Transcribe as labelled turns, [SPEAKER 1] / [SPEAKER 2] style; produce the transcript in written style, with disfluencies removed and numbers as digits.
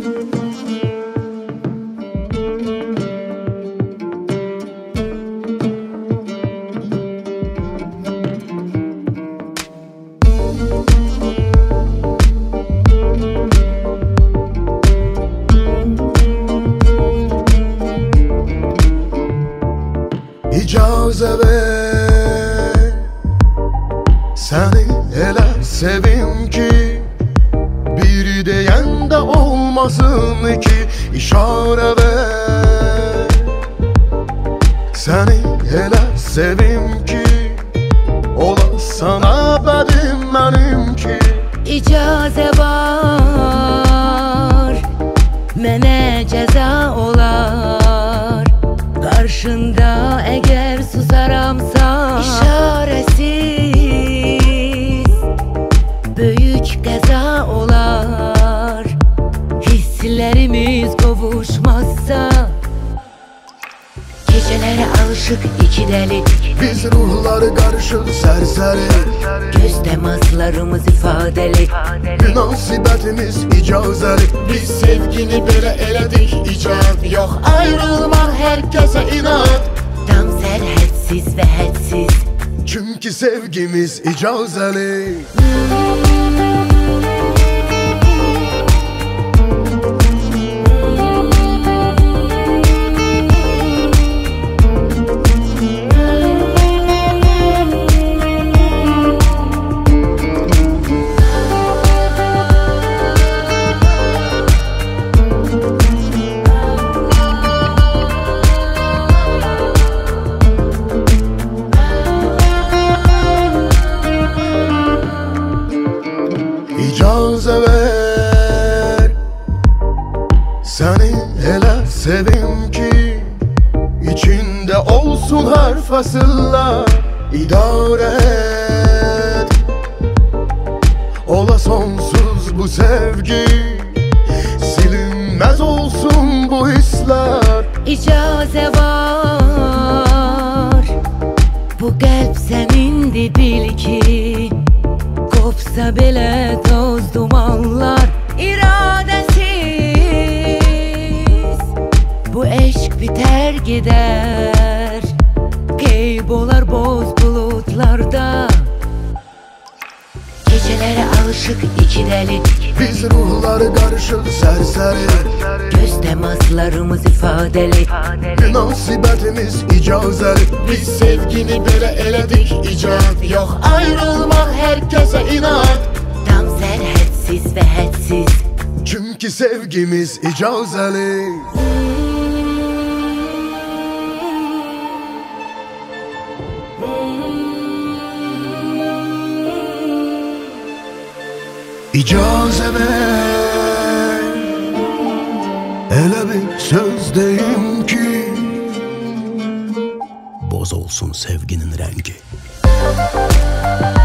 [SPEAKER 1] İcazə ver, səni elə sevim ki, biri deyən də olmasın ki. İşarə ver, səni elə sevim ki, ola sana bədim mənim ki.
[SPEAKER 2] İcazə var, mənə cəza olar. Karşında eğer susaramsa işaresiz büyük qəza olar. Hislerimiz qovuşmazsa geceleri alışık iki deli,
[SPEAKER 1] biz ruhları karışık sərsəri.
[SPEAKER 2] göz temaslarımız ifadeli,
[SPEAKER 1] münasibətimiz icazəli.
[SPEAKER 3] Biz sevgini belə elədik icad. Yox ayrılmaq hər kəsə inat.
[SPEAKER 2] tam sərhədsiz və hədsiz.
[SPEAKER 1] Çünki sevgimiz icazəli. İcazə ver, səni elə sevim ki, içində olsun hər fəsillər. İdarə et, ola sonsuz bu sevgi, silinməz olsun bu hisslər.
[SPEAKER 2] İcazə var, bu qəlb sənindir bil ki, kopsa belə toz dumanlar. İradəsiz bu eşq biter gider, kaybolar boz bulutlarda. Gecelere alışık iki deli,
[SPEAKER 1] biz ruhları karışık sərsəri.
[SPEAKER 2] göz temaslarımız ifadeli,
[SPEAKER 1] münasibətimiz icazəli.
[SPEAKER 3] Biz sevgini belə elədik icad. Yox ayrılmaq hər kəsə inat.
[SPEAKER 2] tam sərhədsiz və hədsiz.
[SPEAKER 1] Çünki sevgimiz icazəli. İcazə ver, elə bir söz deyim ki, boz olsun sevginin rəngi.